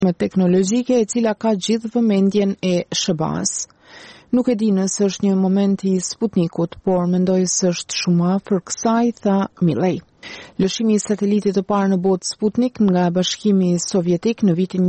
me teknologjike e cila ka gjithë vëmendjen e SBA-s. Nuk e di nëse është një moment I Sputnikut, por mendoj se është shumë afër kësaj, tha Milley. Lëshimi I satelitit të parë në botë Sputnik nga Bashkimi Sovjetik në vitin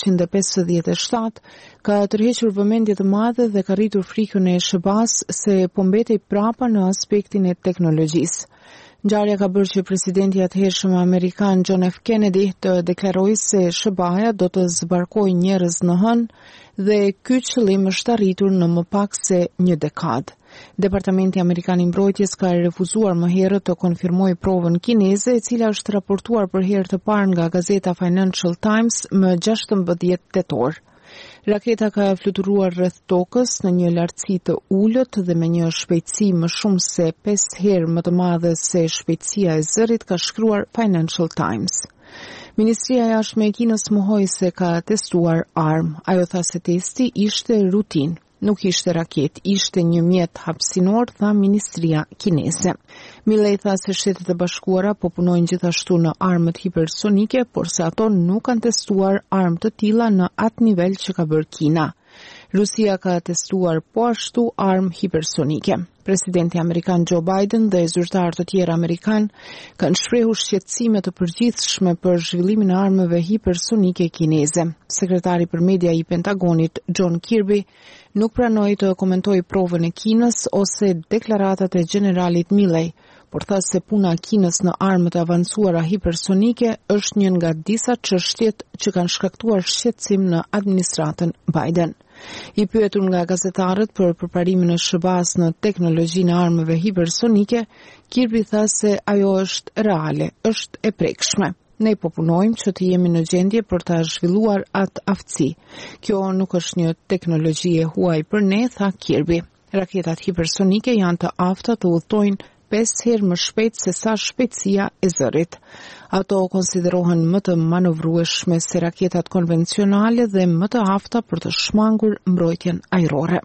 1957 ka tërhequr vëmendje të madhe dhe ka rritur frikën e SBA-s se po mbetej prapa në aspektin e teknologjisë. Ngjarja ka bërë që presidenti atëhershëm amerikan John F. Kennedy të deklarojë se SBA-ja do të zbarkojë njerëz në hënë dhe ky qëllim është arritur në më pak se një dekadë. Departamenti Amerikan I Mbrojtjes ka refuzuar më herët të konfirmojë provën kineze, e cila është raportuar për herë të parë nga gazeta Financial Times më 16 tetor. Raketa ka fluturuar rreth tokës në një lartësi të ulët dhe me një shpejtësi më shumë se 5 herë më të madhe se shpejtësia e zërit, ka shkruar Financial Times. Ministria e Jashtme e Kinës mohoi se ka testuar armë. Ajo tha se testi ishte rutinë. Nuk ishte raket, ishte një mjet hapësinor, tha Ministria Kineze. Milley tha se Shtetet e Bashkuara po punojnë gjithashtu në armët hipersonike, por se ato nuk kanë testuar armë të tilla në atë nivel që ka bërë Kina. Rusia ka testuar po ashtu armë hipersonike. Presidenti amerikan Joe Biden dhe zyrtarë të tjerë amerikan kanë shprehur shqetësime të përgjithshme për zhvillimin e armëve hipersonike kineze. Sekretari për media I Pentagonit John Kirby nuk pranoi të komentojë provën e Kinës ose deklaratat e generalit Milley, por tha se puna e Kinës në armët e avancuara hipersonike është një nga disa çështjet që kanë shkaktuar shqetësim në administratën Biden. I pyetur nga gazetarët për përparimin e SBA-s në teknologjinë e armëve hipersonike, Kirby tha se ajo është reale, është e prekshme. Ne po punojmë që të jemi në gjendje për ta zhvilluar atë aftësi. Kjo nuk është një teknologji e huaj për ne, tha Kirby. Raketat hipersonike janë të afta të udhtojnë 5 herë më shpejt se sa shpejtësia e zërit. Ato konsiderohen më të manovrueshme se raketat konvencionale dhe më të afta për të shmangur mbrojtjen ajrore.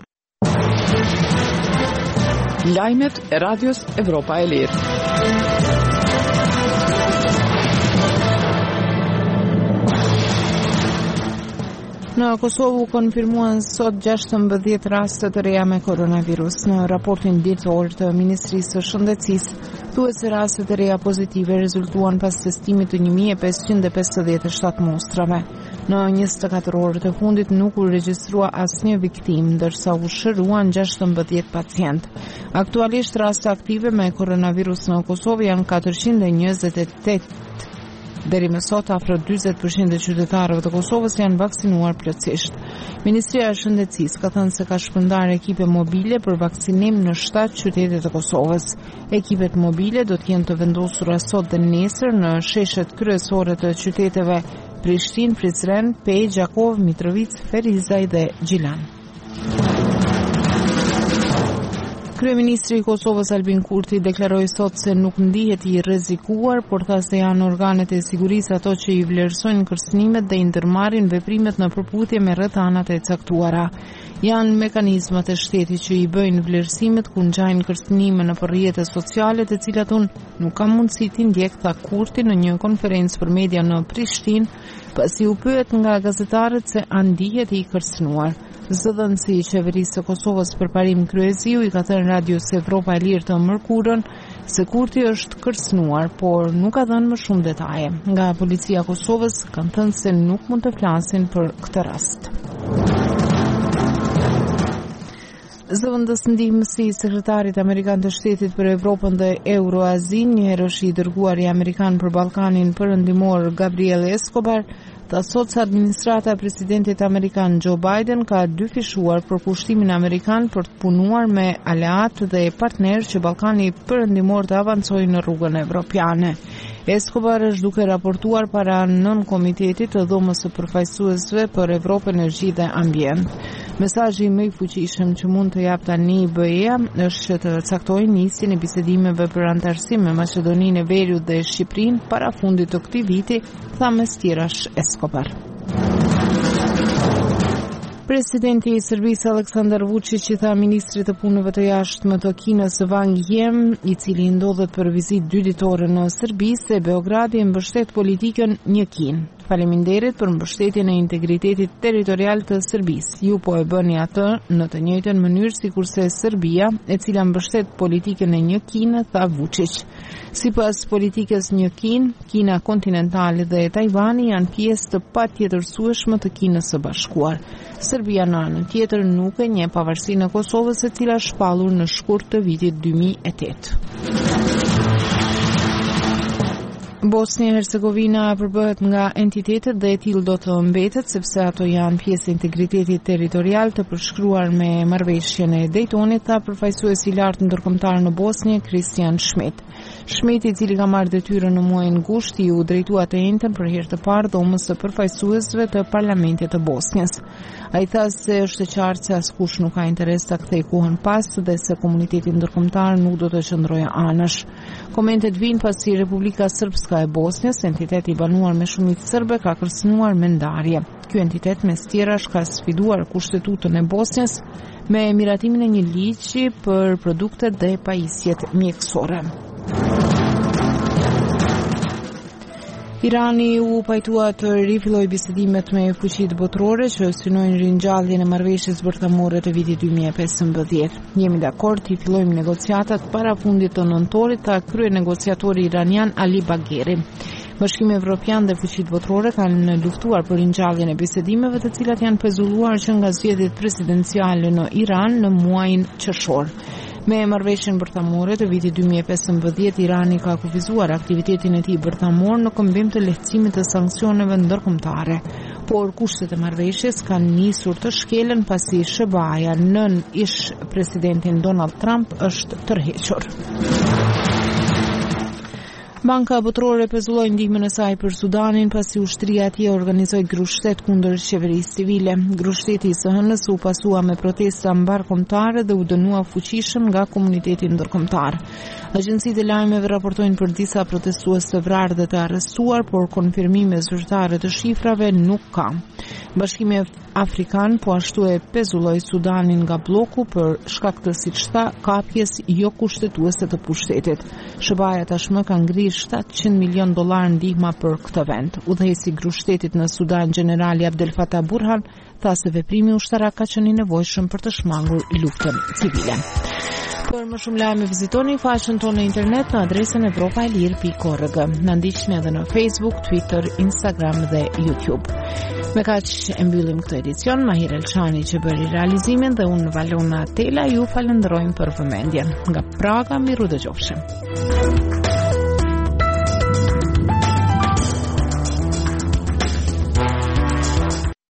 Lajmet e Radios Evropa e Lirë. Në Kosovë u konfirmuan sot 16 raste të reja me koronavirus. Në raportin ditor të Ministrisë së Shëndetësisë, thuhet se rastet e reja pozitive rezultuan pas testimit të 1557 mostrave. Në 24 orët e fundit nuk u regjistrua asnjë viktim, ndërsa u shëruan 16 pacient. Aktualisht raste aktive me koronavirus në Kosovë janë 428. Deri më sot, afro 40% e qytetarëve të Kosovës janë vaksinuar plotësisht. Ministria e Shëndetësisë ka thënë se ka shpërndarë ekipe mobile për vaksinim në 7 qytete të Kosovës. Ekipet mobile do të jenë të vendosura sot dhe nesër në sheshet kryesore të qyteteve Prishtinë, Prizren, Pej, Gjakov, Mitrovic, Ferizaj dhe Gjilan. Kryeministri I Kosovës Albin Kurti deklaroi sot se nuk ndihet I rrezikuar, por tha se janë organet e sigurisë ato që I vlerësojnë kërcënimet dhe I ndërmarrin veprimet në përputhje me rrethanat e caktuara. Janë mekanizmat e shtetit që I bëjnë vlerësimet kur ngjajnë kërcënime në rrjete sociale, të cilat unë nuk kam mundësi t'i ndjek, tha Kurti në një konferencë për media në Prishtinë, pasi u pyet nga gazetarët se a ndihet I kërcënuar. Zëdhënësi I qeverisë së Kosovës përparim Kryeziu I ka thënë Radios Evropa e Lirë të mërkurën se Kurti është kërcënuar, por nuk ka dhënë më shumë detaje. Nga policia e Kosovës kanë thënë se nuk mund të flasin për këtë rast. Zëvendës ndihmësi I sekretarit amerikan të shtetit për Evropën dhe Euroazin, një herësh I dërguari amerikan për Ballkanin Perëndimor Gabriel Escobar, tha sot se administrata e presidentit amerikan Joe Biden ka dyfishuar për kushtimin amerikan për të punuar me aleat dhe partnerë që Ballkani Perëndimor të avancojë në rrugën evropiane. Escobar është duke raportuar para nën komitetit të dhomës së përfaqësuesve për Evropë, Energji dhe Ambient. Mesazhi më I fuqishëm që mund të jap tani BE-ja është që të caktojë nisjen e bisedimeve për antarësim me Maqedoninë e Veriut dhe Shqipërinë para fundit të këtij viti, tha mes tjerash Escobar. Presidenti I Serbisë Aleksandar Vučić I tha ministrit të punëve të jashtme të Kinës Wang Yi, I cili ndodhet për vizitë 2 ditore në Serbi, se Beogradi mbështet politikën një Kinë. Faleminderit për mbështetjen e integritetit territorial të Serbisë. Ju po e bëni atë në të njëjtën mënyrë sikurse Serbia, e cila mbështet politikën e një Kine, tha Vučić. Sipas politikës një Kina kontinentale dhe Tajvani janë pjesë të patjetërsueshme të Kinës së Bashkuar. Serbia në anën tjetër nuk e njeh pavarësinë e Kosovës, e cila shpallur në shkurt të vitit 2008. Bosnia-Hercegovina përbëhet nga entitetet dhe e tillë do të mbetet sepse ato janë pjesë e integritetit territorial të përshkruar me marrëveshjen e Daytonit, tha përfaqësuesi i lartë ndërkombëtar në Bosnjë, Christian Schmidt. Schmidt, i cili ka marrë detyrën në muajin gusht, i u drejtua të njëjtën për herë të parë dhomës së përfaqësuesve të parlamentit të Bosnjës. Ai tha se është e qartë se askush nuk ka interes ta kthejë kohën pas dhe se komuniteti ndërkombëtar nuk do të qëndrojë anësh. Komentet vijnë pasi Republika Srpska e Bosnjës, entiteti i banuar me shumicë serbe, ka kërcënuar me ndarje. Ky entitet mes tjerash ka sfiduar kushtetutën e Bosnjës me miratimin e një ligji për produktet dhe pajisjet mjekësore. Irani u pajtua të rifillojë bisedimet me fuqitë botërore që synojnë ringjalljen e marrëveshjes bërthamore të vitit 2015. Jemi dakord të fillojmë negociatat para fundit të nëntorit, tha kryenegociatori iranian Ali Bagheri. Bashkimi Evropian dhe fuqitë botërore kanë luftuar për ringjalljen e bisedimeve, të cilat janë pezulluar që nga zgjedhjet presidenciale në Iran në muajin qershor. Me marrëveshjen bërthamore të vitit 2015, Irani ka kufizuar aktivitetin e tij bërthamor në këmbim të lehtësimit të sanksioneve ndërkombëtare, por kushtet e marrëveshjes kanë nisur të shkelen pasi SBA-ja nën ish presidentin Donald Trump është tërhequr. Banka Botërore pezulloi ndihmën e saj për Sudanin pasi ushtria e tij organizoi grushtet kundër qeverisë civile. Grushteti i SHN-s u pasua me protesta mbarkombëtare dhe u dënua fuqishëm nga komuniteti ndërkombëtar. Agjencitë e lajmeve raportojnë për disa protestues të vrarë dhe të arrestuar, por konfirmime zyrtare të shifrave nuk ka. Bashkimi Afrikan po ashtu e pezulloi Sudanin nga bloku për shkak të, siç tha, kapjes jo kushtetuese të pushtetit. SBA-ja tashmë ka ngrirë $700 milion ndihma për këtë vend. Udhëheqësi i grushtetit në Sudan, generali Abdel Fattah Burhan, tha se veprimi ushtarak ka qenë i nevojshëm për të shmangur luftën civile. Për më shumë lajme vizitoni faqen tonë në internet në adresën evropaelir.org. Na ndiqni edhe në Facebook, Twitter, Instagram dhe YouTube. Me kaq e mbyllim këtë edicion. Mahir Elçani që bëri realizimin dhe unë Valona Tela ju falenderojmë për vëmendjen. Nga Praga, miru dëgjofshim.